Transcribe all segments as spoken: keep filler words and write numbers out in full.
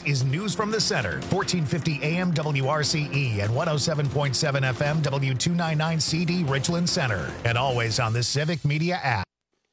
is News from the Center, fourteen fifty A M W R C E and one oh seven point seven F M W two ninety-nine C D Richland Center. And always on the Civic Media app.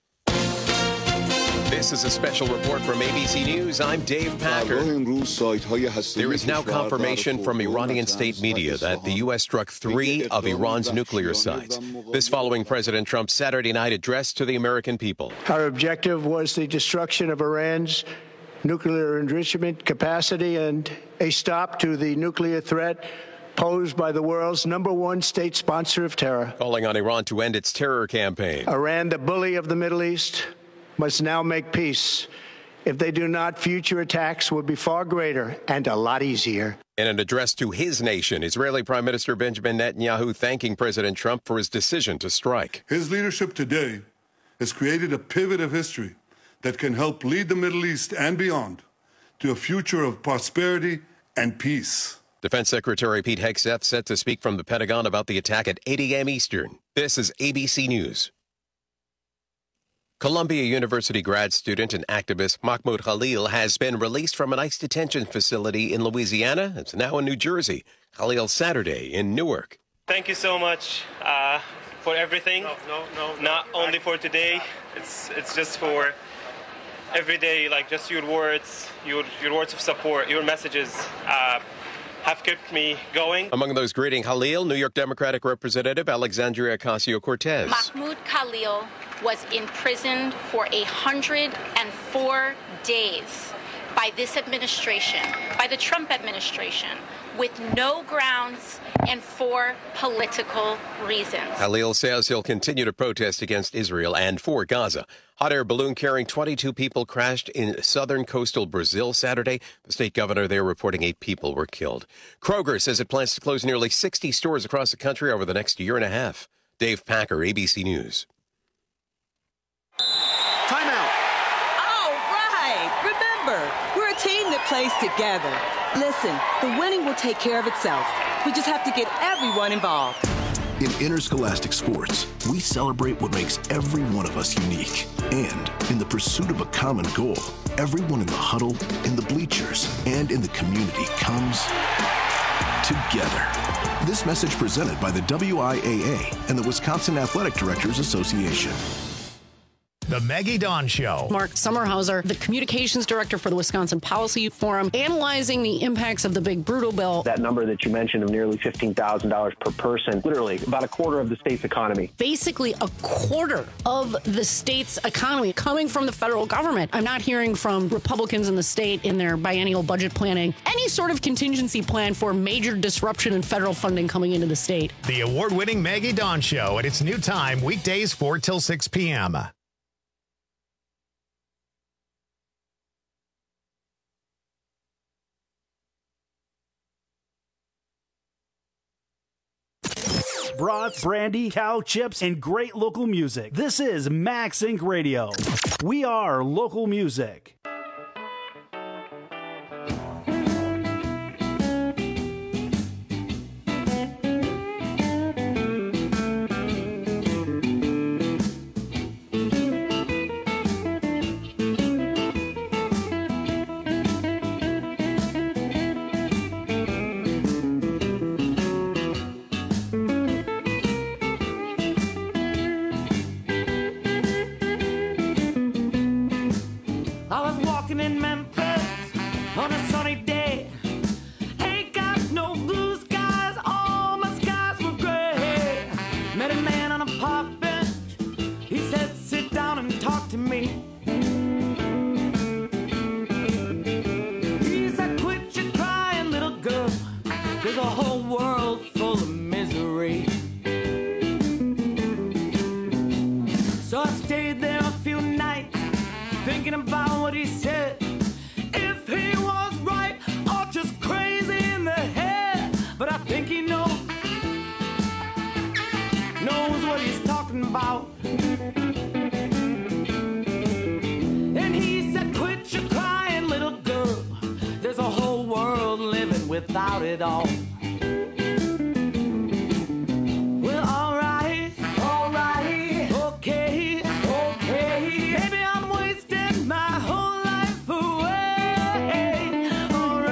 This is a special report from A B C News. I'm Dave Packer. There is now confirmation from Iranian state media that the U S struck three of Iran's nuclear sites. This following President Trump's Saturday night address to the American people. Our objective was the destruction of Iran's nuclear enrichment capacity and a stop to the nuclear threat posed by the world's number one state sponsor of terror. Calling on Iran to end its terror campaign. Iran, the bully of the Middle East, must now make peace. If they do not, future attacks will be far greater and a lot easier. In an address to his nation, Israeli Prime Minister Benjamin Netanyahu thanking President Trump for his decision to strike. His leadership today has created a pivot of history that can help lead the Middle East and beyond to a future of prosperity and peace. Defense Secretary Pete Hegseth set to speak from the Pentagon about the attack at eight A M Eastern. This is A B C News. Columbia University grad student and activist Mahmoud Khalil has been released from an ICE detention facility in Louisiana. It's now in New Jersey. Khalil Saturday in Newark. Thank you so much uh, for everything. No, no, no. Not no. only for today. It's it's just for every day. Like just your words, your your words of support, your messages. Uh, have kept me going. Among those greeting Khalil, New York Democratic Representative Alexandria Ocasio-Cortez. Mahmoud Khalil was imprisoned for one hundred four days by this administration, by the Trump administration, with no grounds and for political reasons. Khalil says he'll continue to protest against Israel and for Gaza. Hot air balloon carrying twenty-two people crashed in southern coastal Brazil Saturday. The state governor there reporting eight people were killed. Kroger says it plans to close nearly sixty stores across the country over the next year and a half. Dave Packer, A B C News. Timeout. All right. Remember, we're a team that plays together. Listen, the winning will take care of itself. We just have to get everyone involved. In interscholastic sports, we celebrate what makes every one of us unique. And in the pursuit of a common goal, everyone in the huddle, in the bleachers, and in the community comes together. This message presented by the W I A A and the Wisconsin Athletic Directors Association. The Maggie Dawn Show. Mark Sommerhauser, the communications director for the Wisconsin Policy Forum, analyzing the impacts of the big brutal bill. That number that you mentioned of nearly fifteen thousand dollars per person, literally about a quarter of the state's economy. Basically a quarter of the state's economy coming from the federal government. I'm not hearing from Republicans in the state in their biennial budget planning any sort of contingency plan for major disruption in federal funding coming into the state. The award-winning Maggie Dawn Show at its new time, weekdays four till six p.m. Brats, brandy, cow chips, and great local music. This is Max Inc Radio. We are local music. Without it all. Well, alright, alright, okay, okay. Maybe I'm wasting my whole life away. Alright.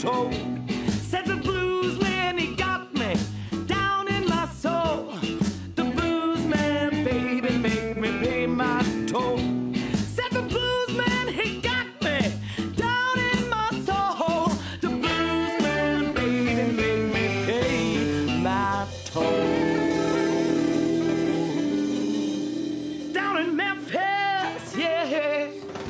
toe. Said the blues man, he got me down in my soul. The blues man, baby, make me pay my toll. Said the blues man, he got me down in my soul. The blues man, baby, make me pay my toll. Down in Memphis, yeah.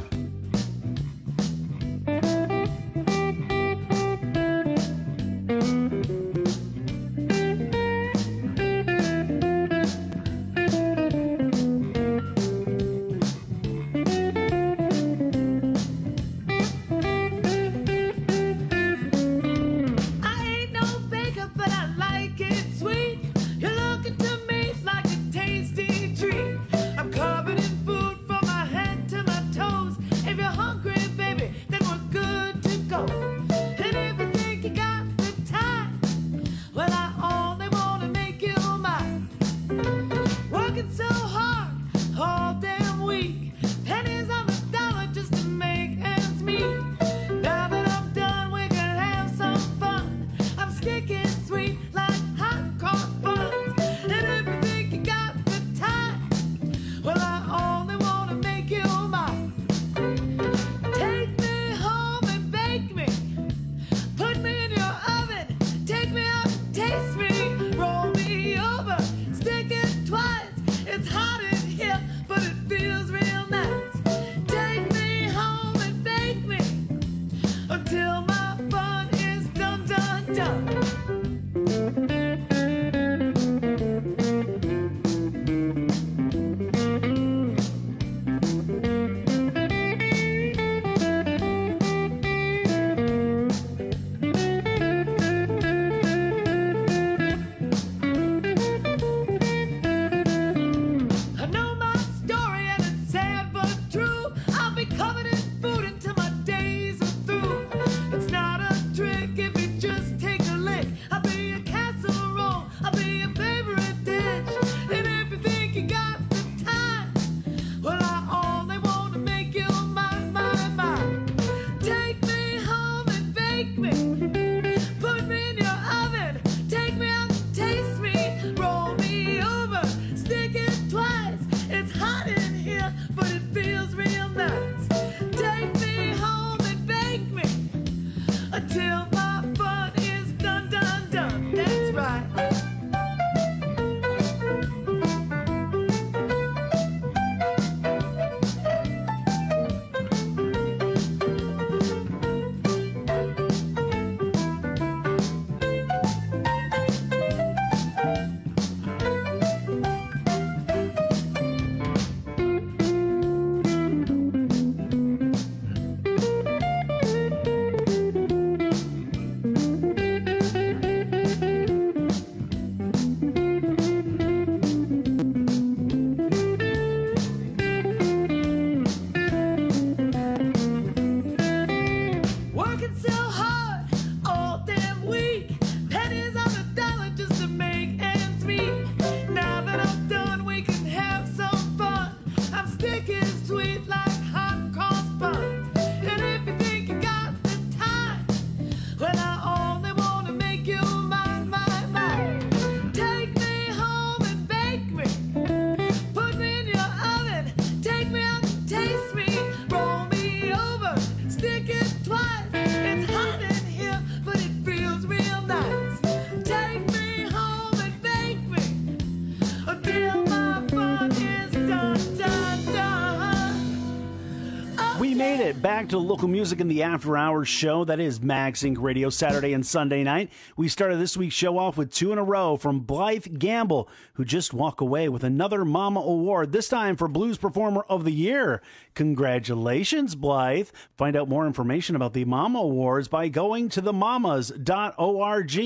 Back to local music in the After Hours show. That is Max Inc Radio, Saturday and Sunday night. We started this week's show off with two in a row from Blythe Gamble, who just walked away with another Mama Award, this time for Blues Performer of the Year. Congratulations, Blythe. Find out more information about the Mama Awards by going to the mamas dot org.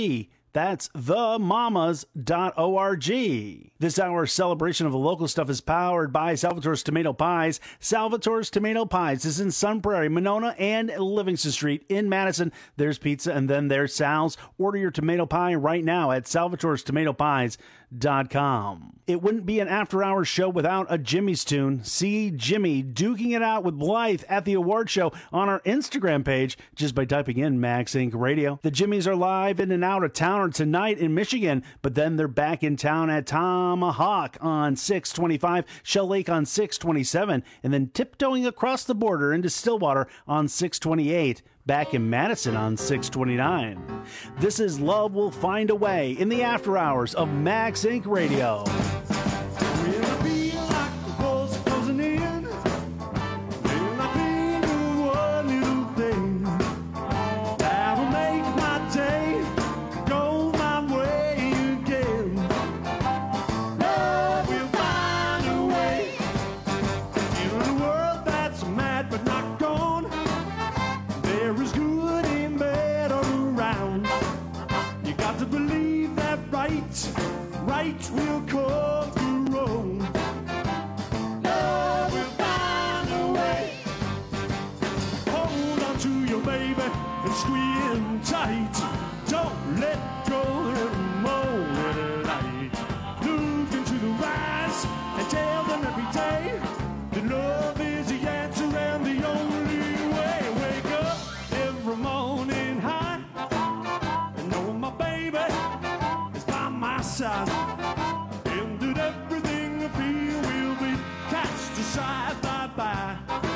That's the mamas dot org. This hour's celebration of the local stuff is powered by Salvatore's Tomato Pies. Salvatore's Tomato Pies is in Sun Prairie, Monona, and Livingston Street in Madison. There's pizza, and then there's Sal's. Order your tomato pie right now at salvatore's tomato pies dot com. It wouldn't be an after-hours show without a Jimmy's tune. See Jimmy duking it out with Blythe at the award show on our Instagram page just by typing in Max Inc Radio. The Jimmys are live in and out of town tonight in Michigan, but then they're back in town at Tomahawk on six twenty-five, Shell Lake on six twenty-seven, and then tiptoeing across the border into Stillwater on six twenty-eight. Back in Madison on six twenty-nine. This is Love Will Find a Way in the after hours of Max Inc Radio. Right will come through wrong. Love will find a way. Hold on to your baby and squeeze him tight. Don't let go of the morning light. Look into the eyes and tell them every day that love is the answer and the only way. Wake up every morning high and know my baby is by my side. Side by by,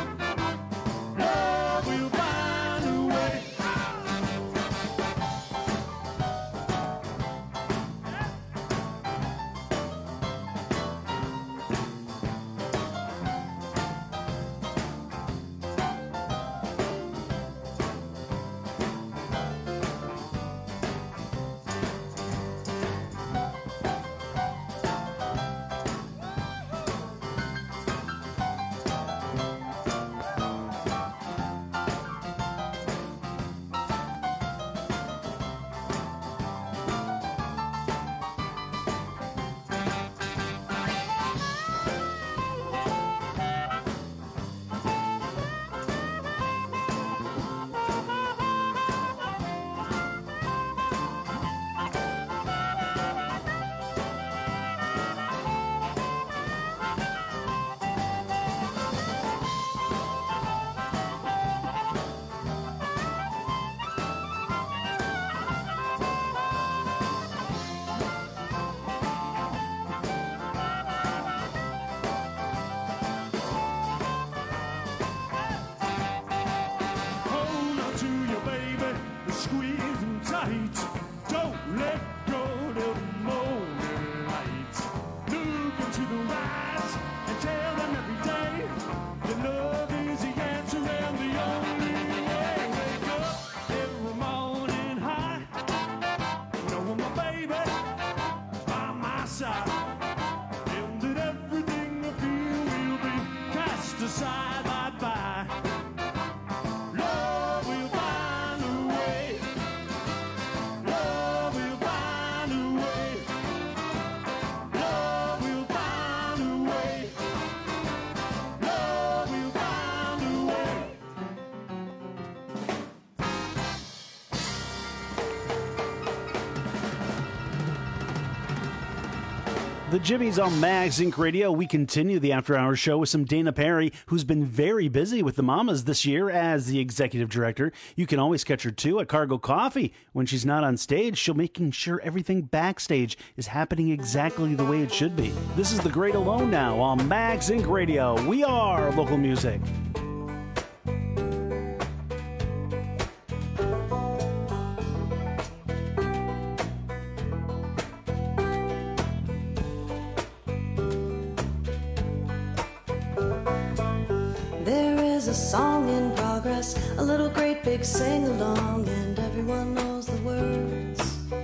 love will find a way. The Jimmys on Max Inc Radio. We continue the After Hours show with some Dana Perry, who's been very busy with the Mamas this year as the executive director. You can always catch her, too, at Cargo Coffee. When she's not on stage, she'll making sure everything backstage is happening exactly the way it should be. This is The Great Alone now on Max Inc Radio. We are local music. A song in progress, a little great big sing-along, and everyone knows the words.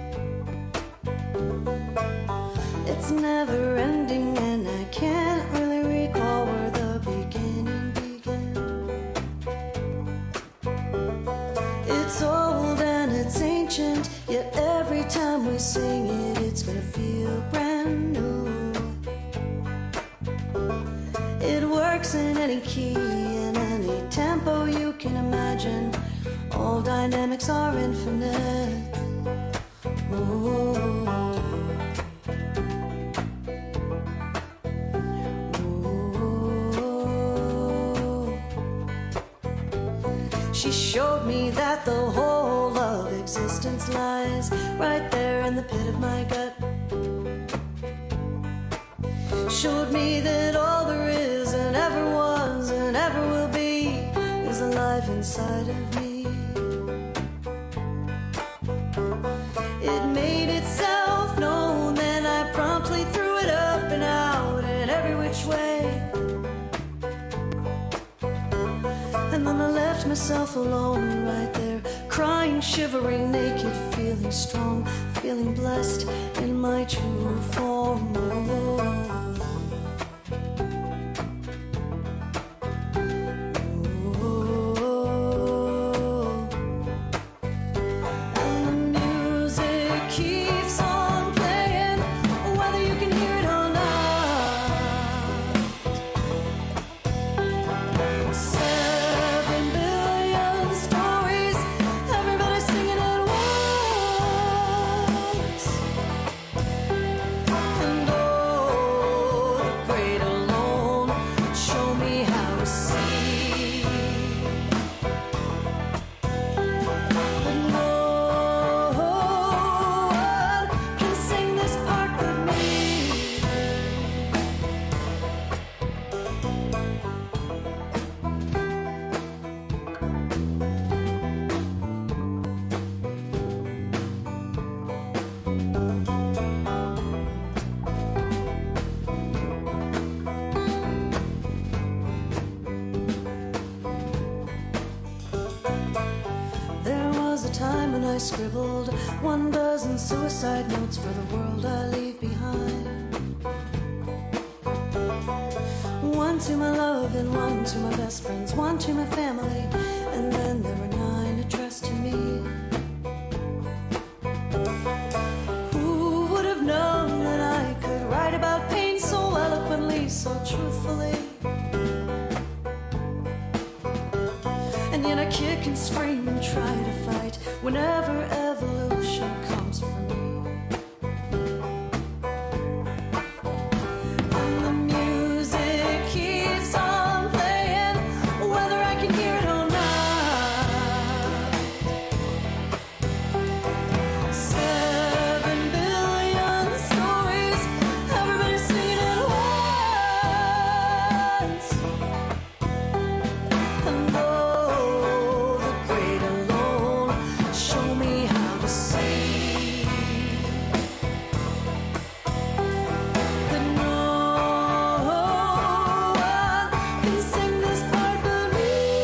It's never ending and I can't really recall where the beginning began. It's old and it's ancient, yet every time we sing it, it's gonna feel brand new. It works in any key, in any tempo you can imagine. All dynamics are infinite. Ooh. She showed me that the whole of existence lies right there in the pit of my gut. Showed me that all there is and ever was and ever will be is alive inside of me. It made itself known, then I promptly threw it up and out in every which way. And then I left myself alone right there, crying, shivering, naked, feeling strong, feeling blessed in my true form. Oh. Scribbled one dozen suicide notes for the world I leave behind. One to my love and one to my best friends, one to my family, and then there were nine addressed to me. Who would have known that I could write about pain so eloquently, so truthfully? And yet I kick and scream and try to fight whenever evolution comes for me. And the music keeps on playing, whether I can hear it or not. Seven billion stories, everybody singing at once. And oh, the great alone, show me how to see that no one can sing this part but me.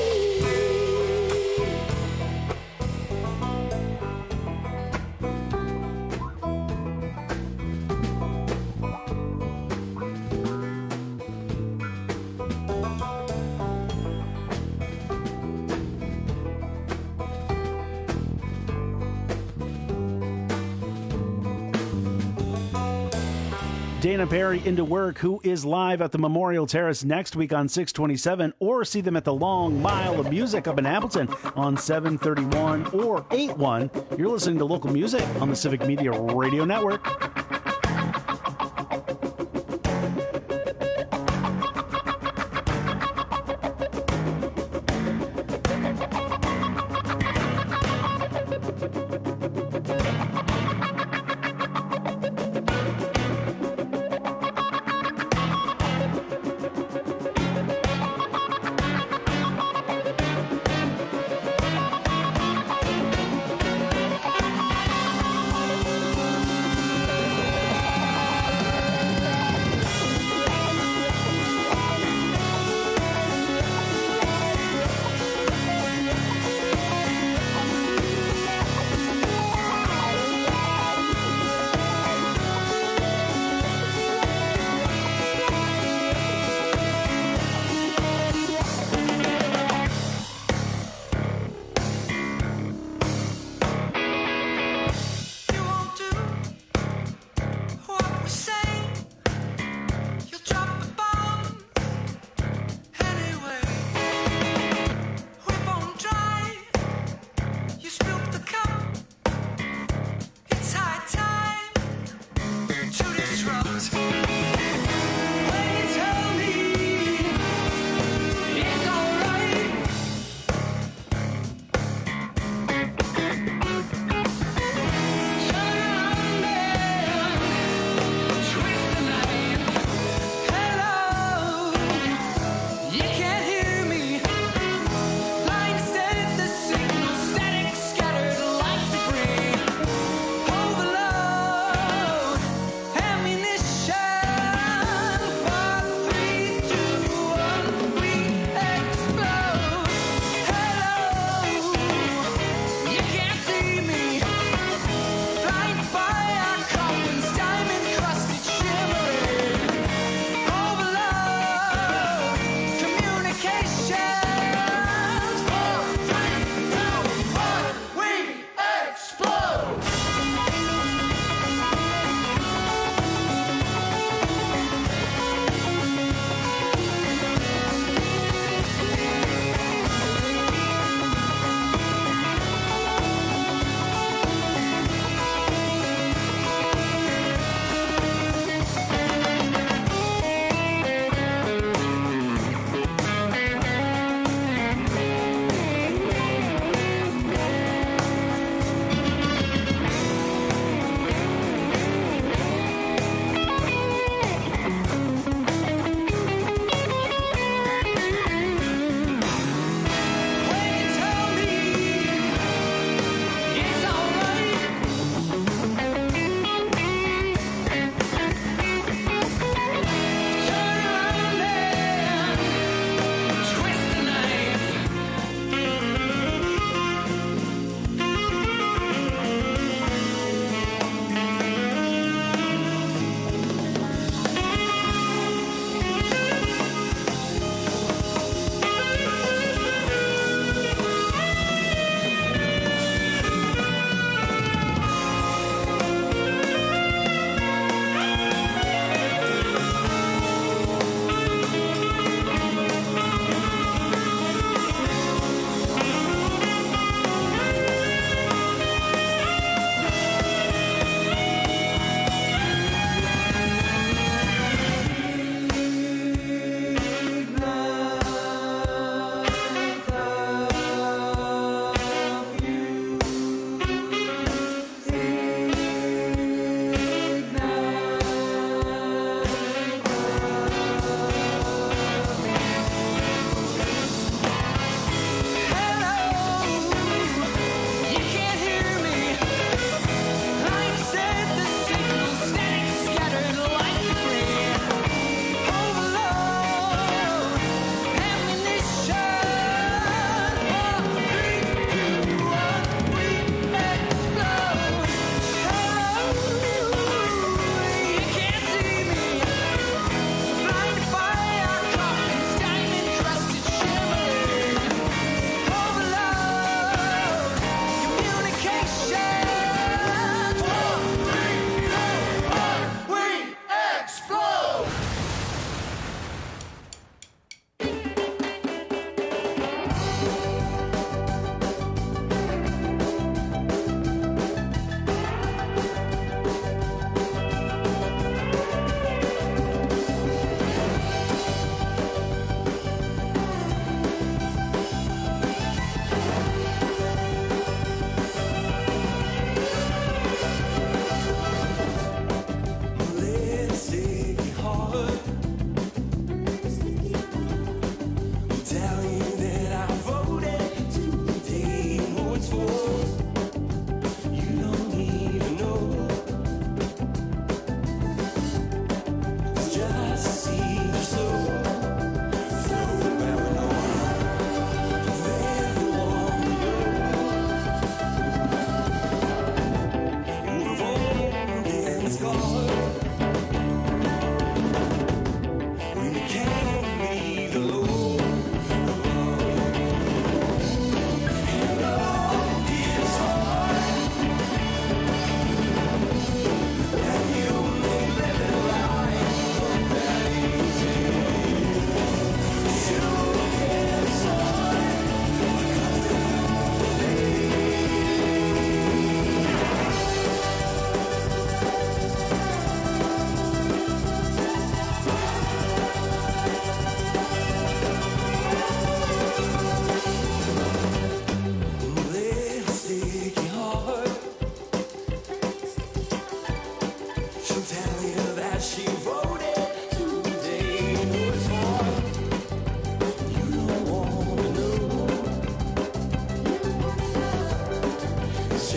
Dana Perry into work, who is live at the Memorial Terrace next week on six twenty-seven, or see them at the Long Mile of Music up in Appleton on seven thirty-one or eight one. You're listening to local music on the Civic Media Radio Network.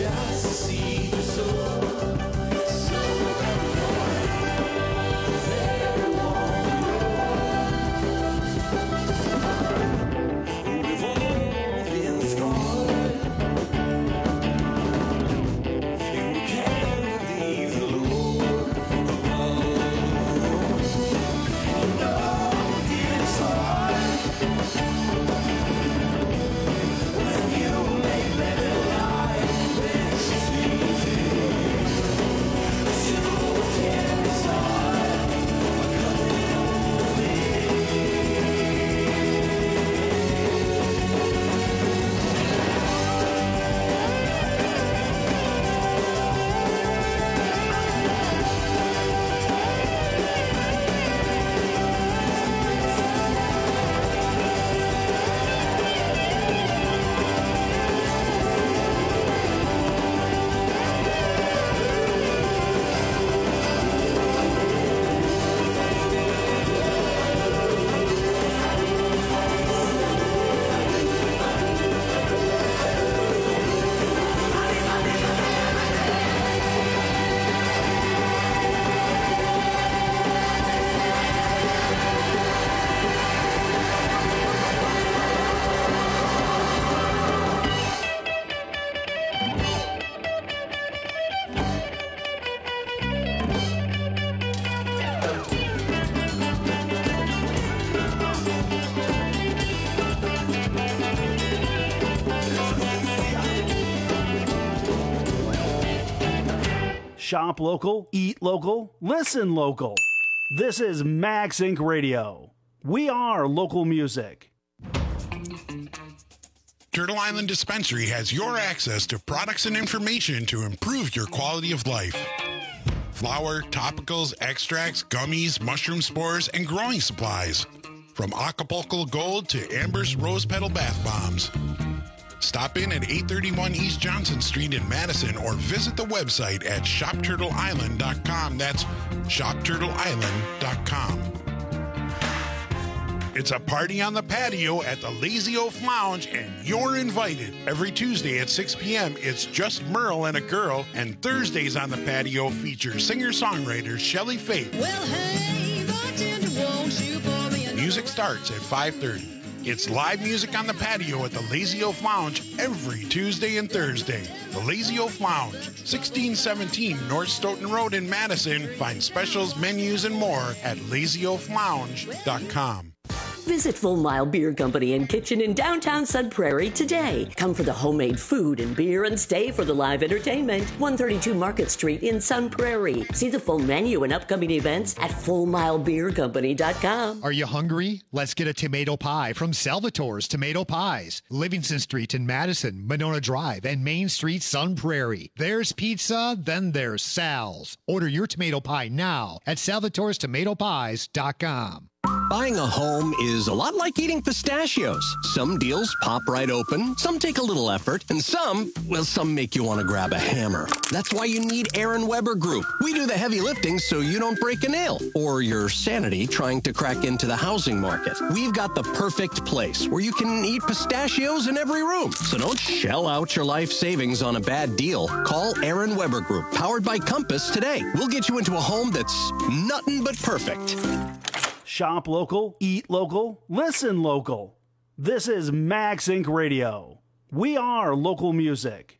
just to see the soul. So we've all been scorned. We can't leave the Lord alone. You know it's hard when you make living life this easy. But you can't decide what coming will Shop local, eat local, listen local. This is Max Inc Radio. We are local music. Turtle Island Dispensary has your access to products and information to improve your quality of life. Flour, topicals, extracts, gummies, mushroom spores, and growing supplies. From Acapulco Gold to Amber's Rose Petal Bath Bombs. Stop in at eight thirty-one East Johnson Street in Madison or visit the website at shop turtle island dot com. That's shop turtle island dot com. It's a party on the patio at the Lazy Oaf Lounge, and you're invited. Every Tuesday at six p.m., it's just Merle and a girl, and Thursdays on the patio feature singer-songwriter Shelley Faith. Well, hey, bartender, won't you pour me a Music starts at five thirty. It's live music on the patio at the Lazy Oaf Lounge every Tuesday and Thursday. The Lazy Oaf Lounge, sixteen seventeen North Stoughton Road in Madison. Find specials, menus, and more at lazy oaf lounge dot com. Visit Full Mile Beer Company and Kitchen in downtown Sun Prairie today. Come for the homemade food and beer and stay for the live entertainment. one thirty-two Market Street in Sun Prairie. See the full menu and upcoming events at full mile beer company dot com. Are you hungry? Let's get a tomato pie from Salvatore's Tomato Pies. Livingston Street in Madison, Monona Drive, and Main Street, Sun Prairie. There's pizza, then there's Sal's. Order your tomato pie now at salvatores tomato pies dot com. Buying a home is a lot like eating pistachios. Some deals pop right open, some take a little effort, and some, well, some make you want to grab a hammer. That's why you need Aaron Weber Group. We do the heavy lifting so you don't break a nail or your sanity trying to crack into the housing market. We've got the perfect place where you can eat pistachios in every room. So don't shell out your life savings on a bad deal. Call Aaron Weber Group, powered by Compass, today. We'll get you into a home that's nothing but perfect. Shop local, eat local, listen local. This is Max Inc Radio. We are local music.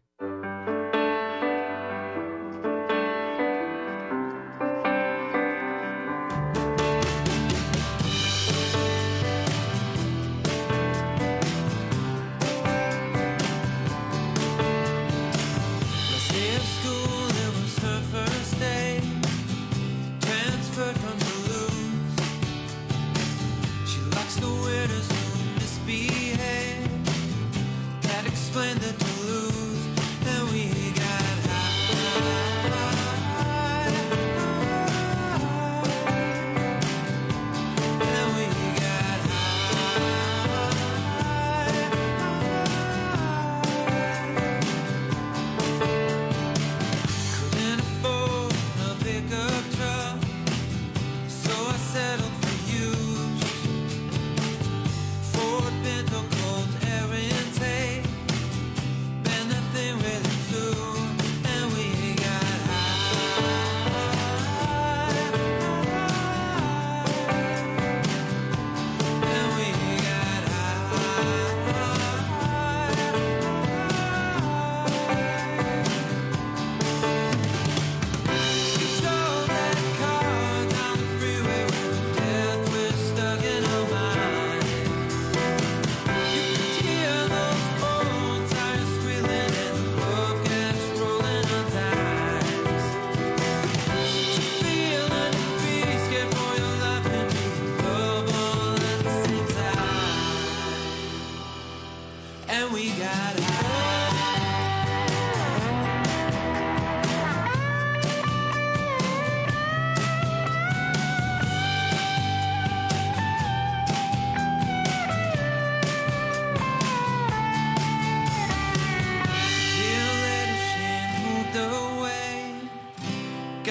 Explain the Toulouse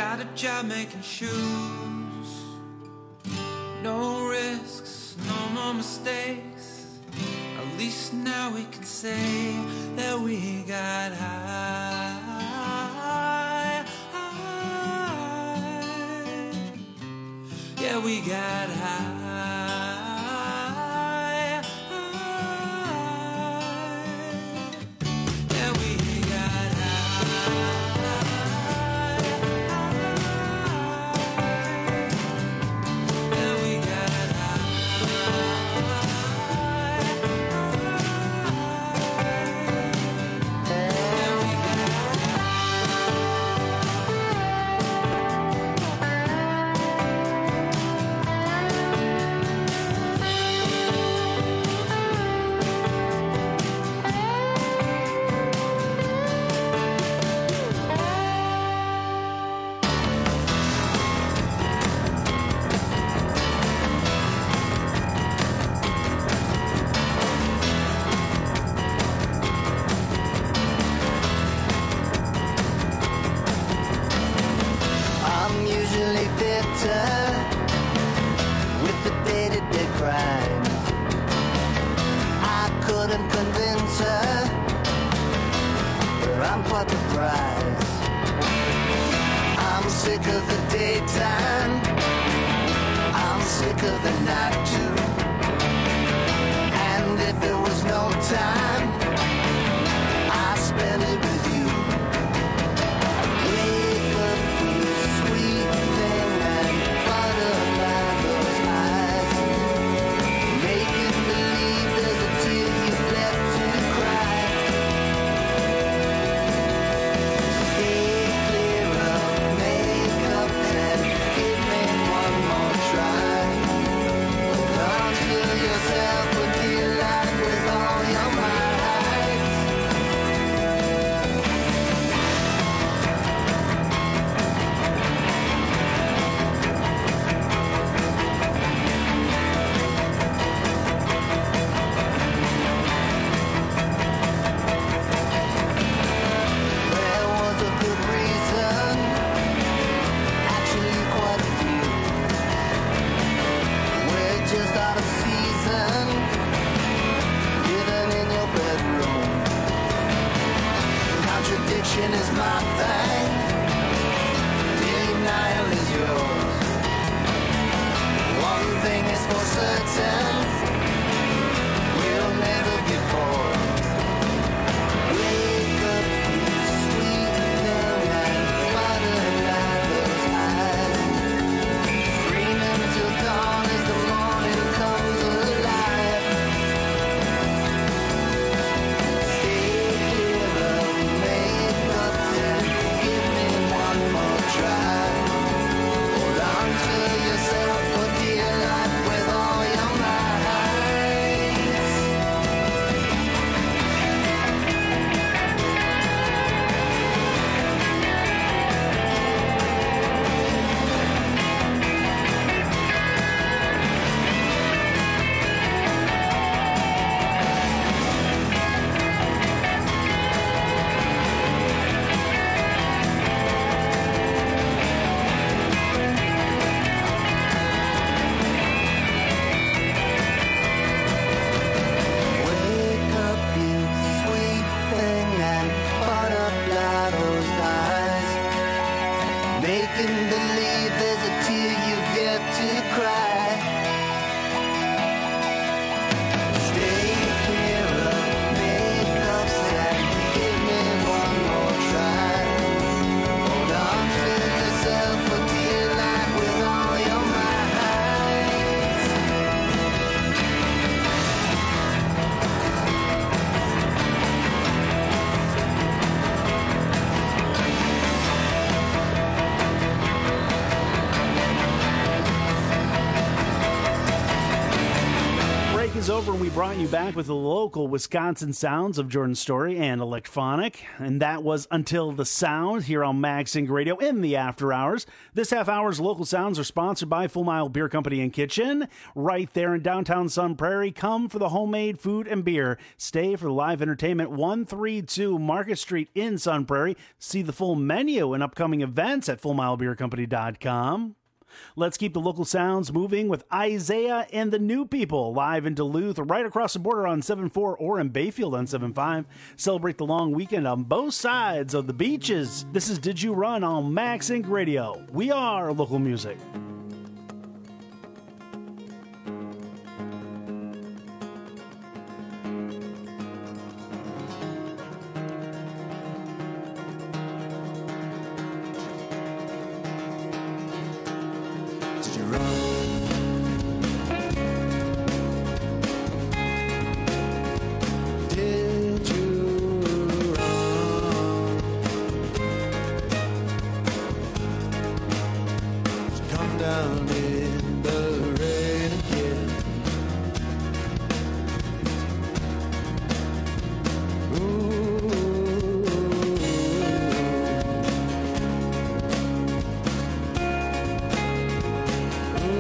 got a job making shoes. No risks, no more mistakes. At least now we can say that we got high, high. Yeah, we got high. Yourself a deal life with all your might. was over and we brought you back with the local Wisconsin sounds of Jordan Story and Electronic. And that was Until the Sound here on MagSync Radio in the after hours. This half hour's local sounds are sponsored by Full Mile Beer Company and Kitchen. Right there in downtown Sun Prairie. Come for the homemade food and beer. Stay for the live entertainment. one thirty-two Market Street in Sun Prairie. See the full menu and upcoming events at full mile beer company dot com. Let's keep the local sounds moving with Isaiah and the New People live in Duluth, right across the border on seven four or in Bayfield on seven five. Celebrate the long weekend on both sides of the beaches. This is Did You Run on MagSync Radio. We are local music. Ooh.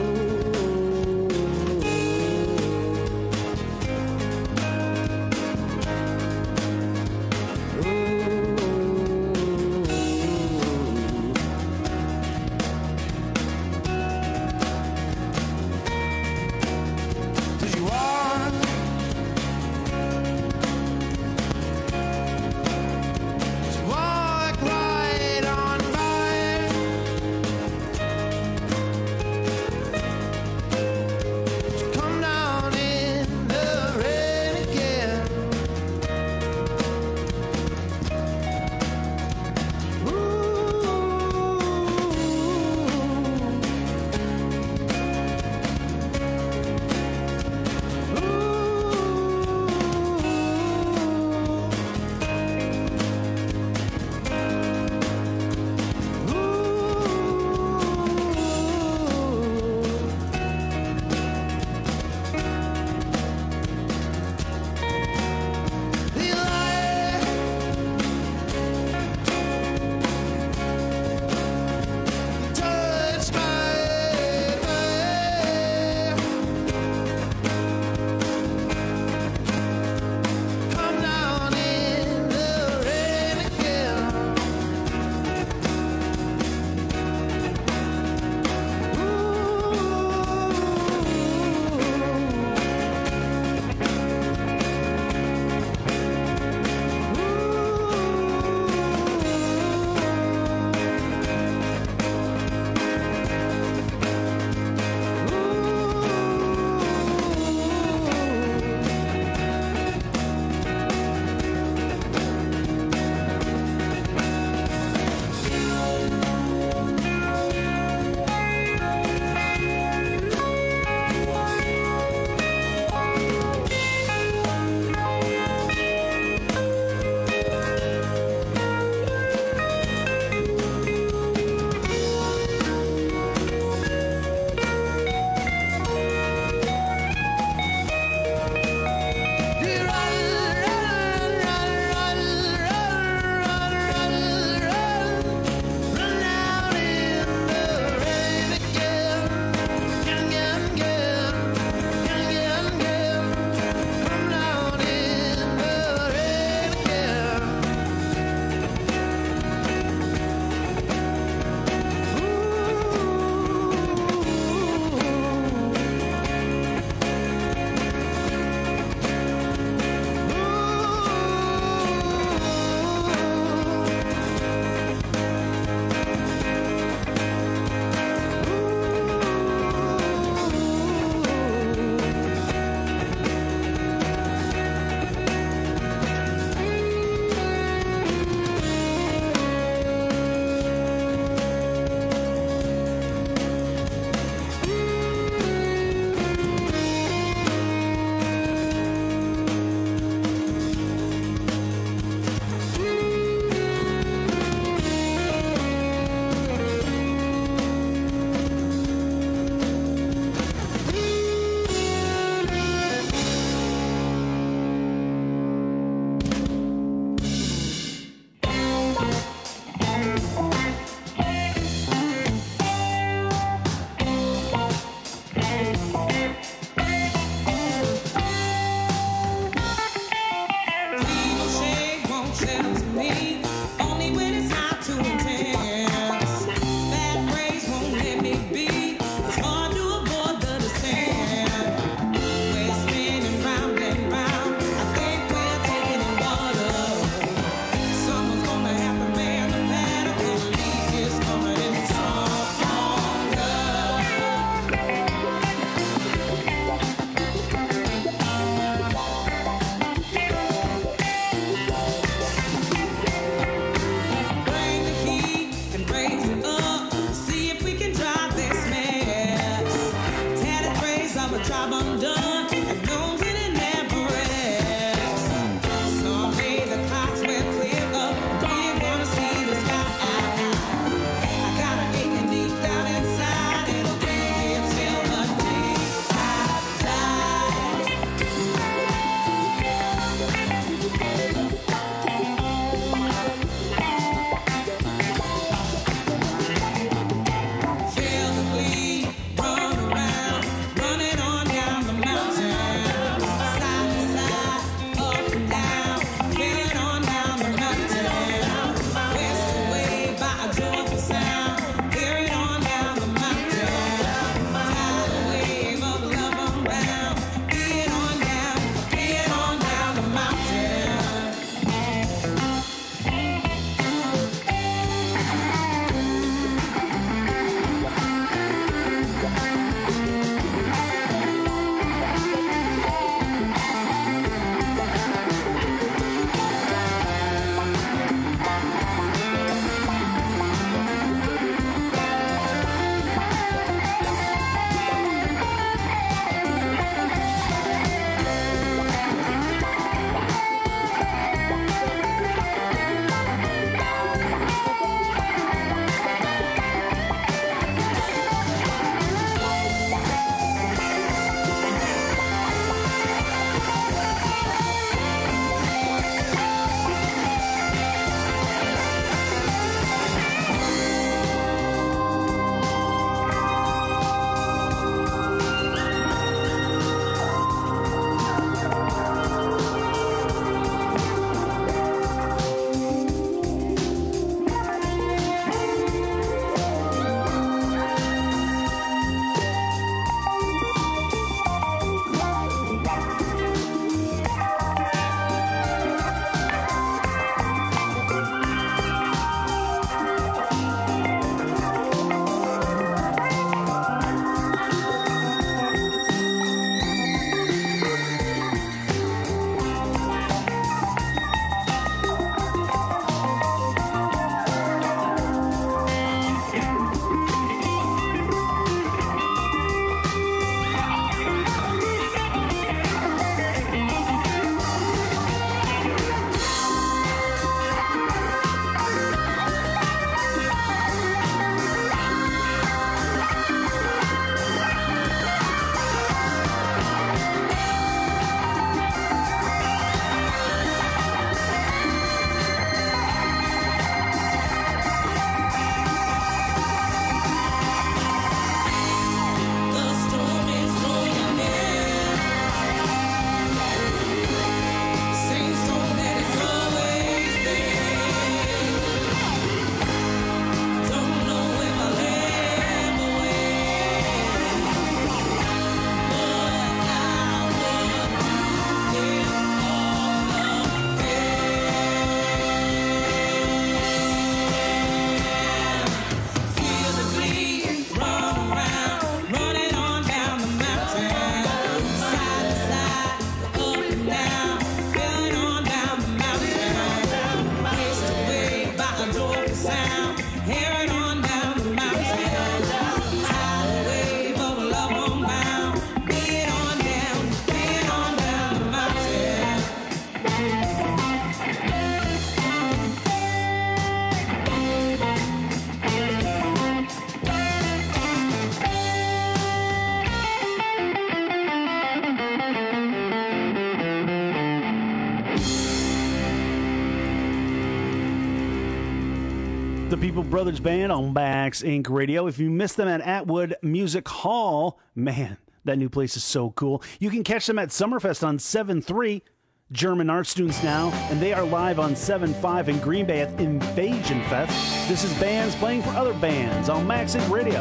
The People Brothers Band on Max Incorporated. Radio. If you missed them at Atwood Music Hall, man, that new place is so cool. You can catch them at Summerfest on seven three. German art students now, and they are live on seven five in Green Bay at Invasion Fest. This is bands playing for other bands on Max Inc Radio.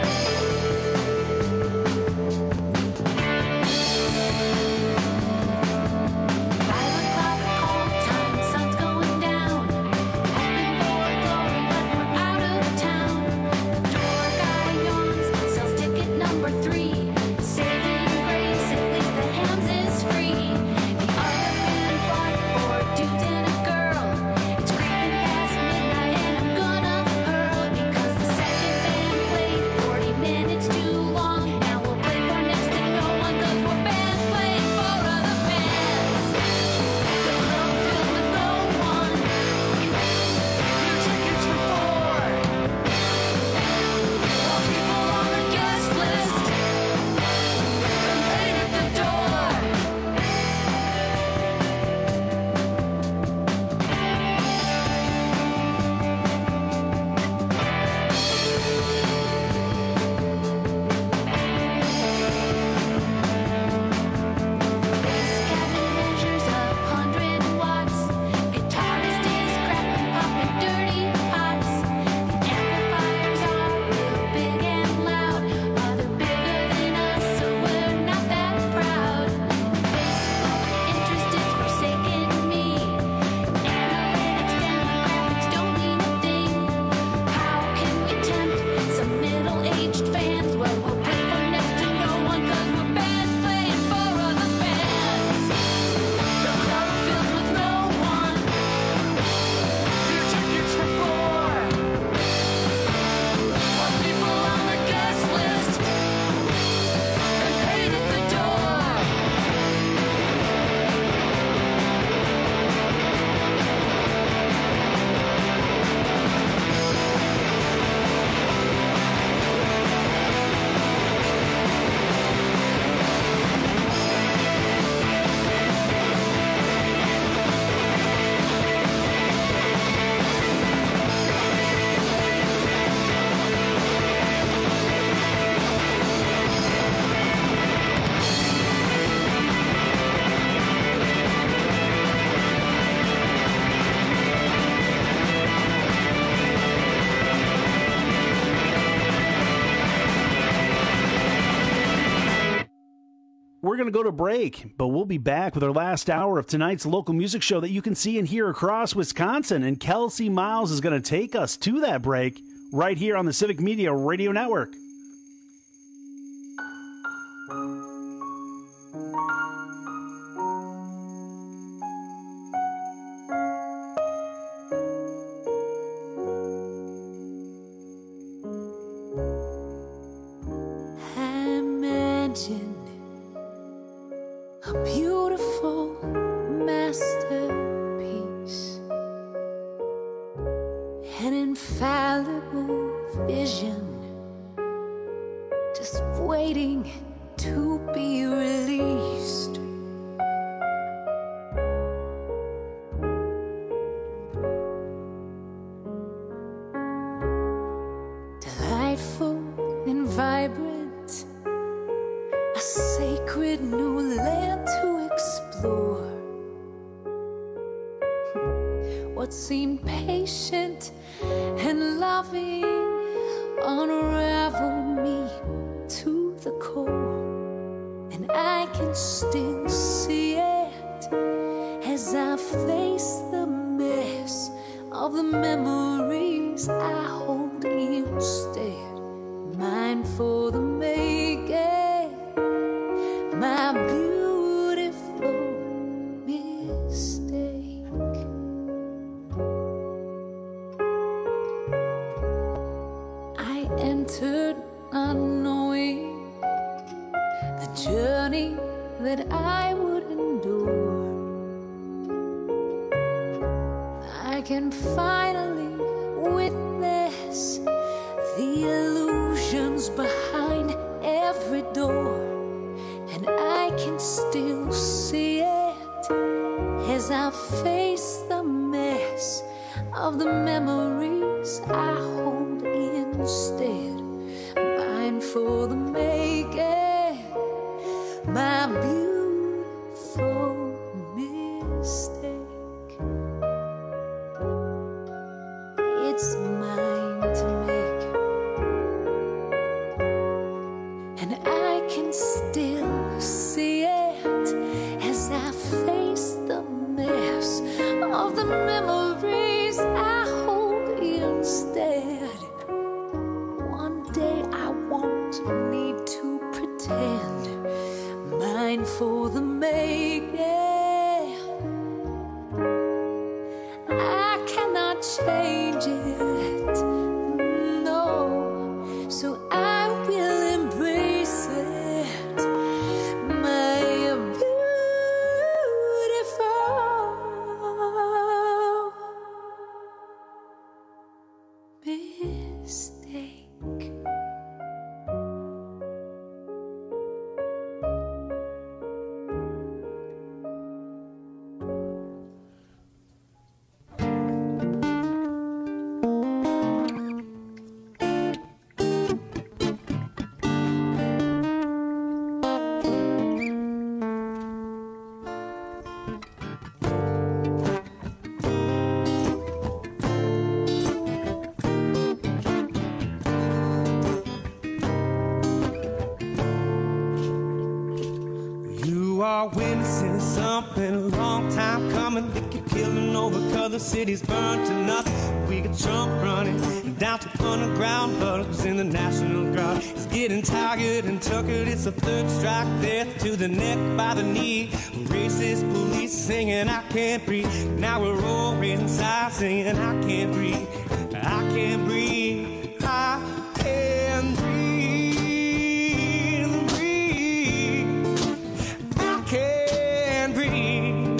We're going to go to break, but we'll be back with our last hour of tonight's local music show that you can see and hear across Wisconsin. And Kelsey Miles is going to take us to that break right here on the Civic Media Radio Network. Imagine a beautiful masterpiece, an infallible vision, just waiting to be released. Delightful and vibrant, a sacred new land to explore. What seemed patient and loving unraveled me to the core, and I can still see it as I face the mess of the memories I hold instead. Mine for the making, my beautiful mistake. I entered unknowing the journey that I would endure. I can finally witness the illusions behind every door, and I can still see it as I face the mess of the memories I hold instead. Mine for the making, my beautiful mistake. It's mine to make, and I can still see it as I face the mess of the memories I hold instead. One day I won't need to pretend. Mine for the making. I cannot change it, no, so I will embrace it. My beautiful mistake. You are witnessing something a long time coming. They keep killing over 'cause the city's burned to nothing. We got Trump running down to underground huddles in the National Guard. He's getting tired and tuckered. It's a third strike, death to the neck by the knee. Racist police singing, I can't breathe. Now we're all inside singing, I can't breathe. I can't breathe. I can't breathe. Breathe. I can't breathe.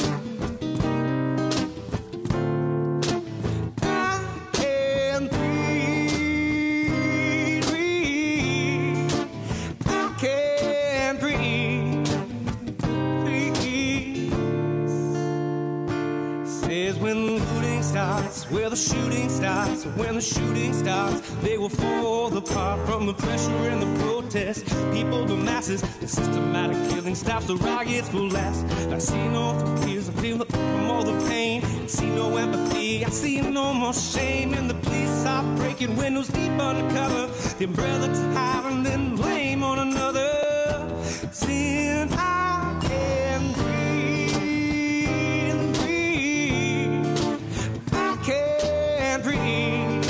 I can't breathe. Breathe. I can't breathe. Breathe. Says when the looting starts, where the shooting starts. When the shooting starts, they will fall apart from the pressure and the protest. People, the masses, the systematic killing stops. The riots will last. I see no tears, I feel the, from all the pain. I see no empathy, I see no more shame. And the police are breaking windows deep undercover. The umbrella to hide and then blame on another. Seeing I can breathe, breathe. I can't breathe.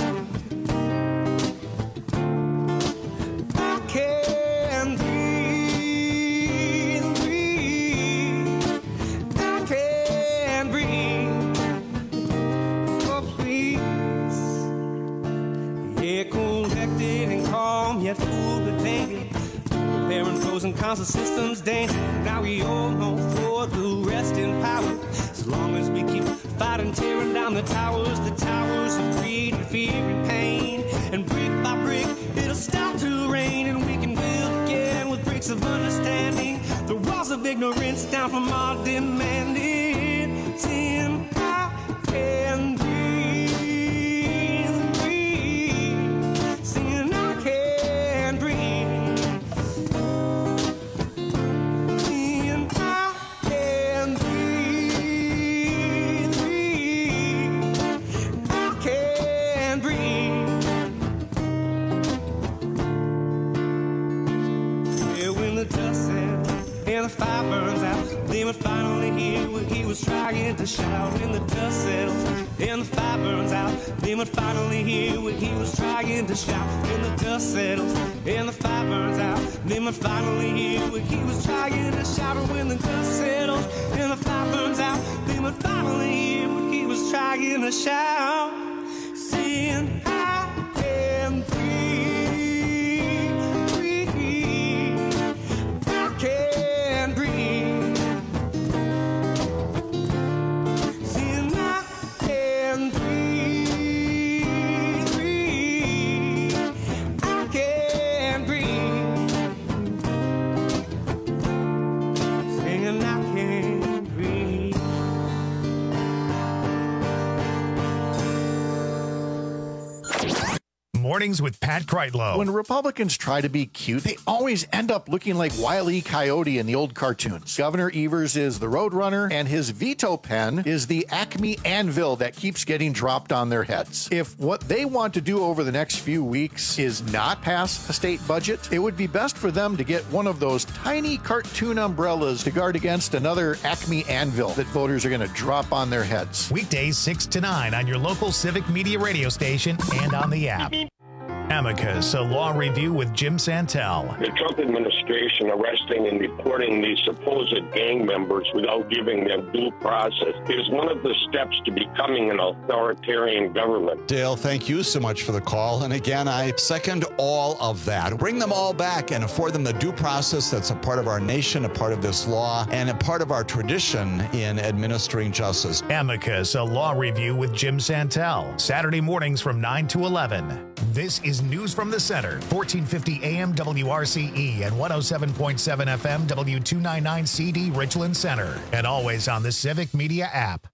I can't breathe, breathe. I can't breathe. Oh, please. Yeah, collected and calm, yet full of danger. Preparing pros and cons of systems danger. Now we all know for the rest in power. As long as we keep fighting, tearing down the towers, the towers of greed and fear and pain. And brick by brick, it'll start to rain, and we can build again with bricks of understanding. The walls of ignorance down from our demanding. Sin, I can breathe, breathe. Sin, I can breathe. Sin, I can breathe, breathe. I can breathe. Yeah, when the dust settles and the fire burns out, then we finally hear what he was trying to shout. When the dust settles and the fire burns out, then we finally hear what he was trying to shout. When the dust settles and the fire burns out, then we finally hear what he was trying to shout. And when the dust settles and the fire burns out, then we finally hear what he was trying to shout. Saying, I can breathe, breathe. I can breathe. Saying, I can breathe, breathe. I can breathe. Saying, I can breathe. Mornings with Pat Kreitlow. When Republicans try to be cute, they always end up looking like Wile E. Coyote in the old cartoons. Governor Evers is the Roadrunner, and his veto pen is the Acme anvil that keeps getting dropped on their heads. If what they want to do over the next few weeks is not pass a state budget, it would be best for them to get one of those tiny cartoon umbrellas to guard against another Acme anvil that voters are going to drop on their heads. Weekdays six to nine on your local Civic Media radio station and on the app. Amicus, a law review with Jim Santel. The Trump administration arresting and deporting these supposed gang members without giving them due process is one of the steps to becoming an authoritarian government. Dale, thank you so much for the call. And again, I second all of that. Bring them all back and afford them the due process that's a part of our nation, a part of this law, and a part of our tradition in administering justice. Amicus, a law review with Jim Santel. Saturday mornings from nine to eleven. This is News from the Center, fourteen fifty A M W R C E and one oh seven point seven F M W two ninety-nine C D Richland Center. And always on the Civic Media app.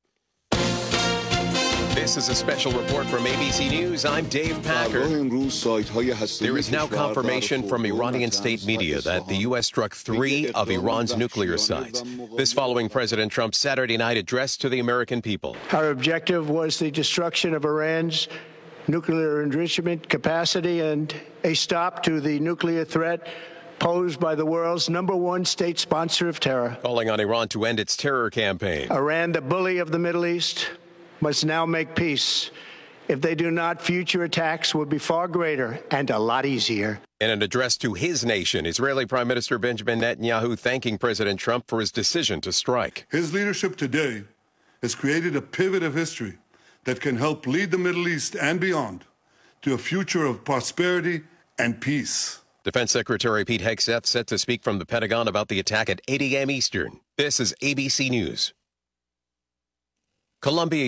This is a special report from A B C News. I'm Dave Packer. There is now confirmation from Iranian state media that the U S struck three of Iran's nuclear sites. This following President Trump's Saturday night address to the American people. Our objective was the destruction of Iran's nuclear enrichment capacity and a stop to the nuclear threat posed by the world's number one state sponsor of terror. Calling on Iran to end its terror campaign. Iran, the bully of the Middle East, must now make peace. If they do not, future attacks will be far greater and a lot easier. In an address to his nation, Israeli Prime Minister Benjamin Netanyahu thanking President Trump for his decision to strike. His leadership today has created a pivot of history that can help lead the Middle East and beyond to a future of prosperity and peace. Defense Secretary Pete Hegseth set to speak from the Pentagon about the attack at eight A M Eastern. This is A B C News. Columbia